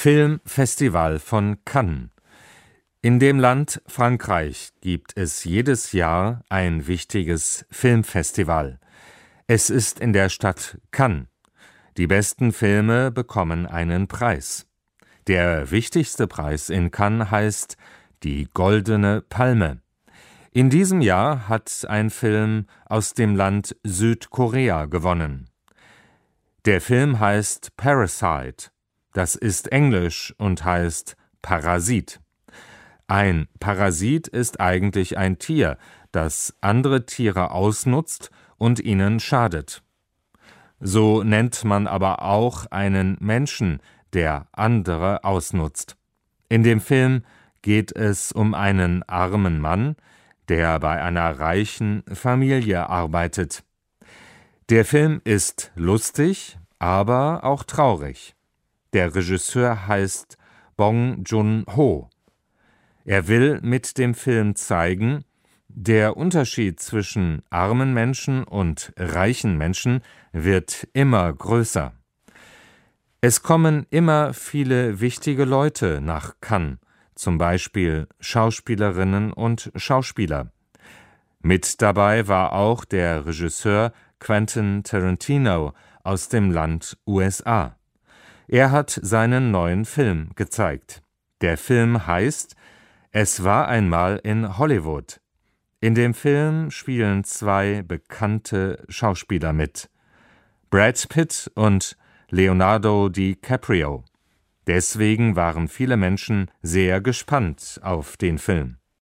Filmfestival von Cannes. In dem Land Frankreich gibt es jedes Jahr ein wichtiges Filmfestival. Es ist in der Stadt Cannes. Die besten Filme bekommen einen Preis. Der wichtigste Preis in Cannes heißt die Goldene Palme. In diesem Jahr hat ein Film aus dem Land Südkorea gewonnen. Der Film heißt Parasite. Das ist Englisch und heißt Parasit. Ein Parasit ist eigentlich ein Tier, das andere Tiere ausnutzt und ihnen schadet. So nennt man aber auch einen Menschen, der andere ausnutzt. In dem Film geht es um einen armen Mann, der bei einer reichen Familie arbeitet. Der Film ist lustig, aber auch traurig. Der Regisseur heißt Bong Joon-ho. Er will mit dem Film zeigen, der Unterschied zwischen armen Menschen und reichen Menschen wird immer größer. Es kommen immer viele wichtige Leute nach Cannes, zum Beispiel Schauspielerinnen und Schauspieler. Mit dabei war auch der Regisseur Quentin Tarantino aus dem Land USA. Er hat seinen neuen Film gezeigt. Der Film heißt »Es war einmal in Hollywood«. In dem Film spielen zwei bekannte Schauspieler mit: Brad Pitt und Leonardo DiCaprio. Deswegen waren viele Menschen sehr gespannt auf den Film.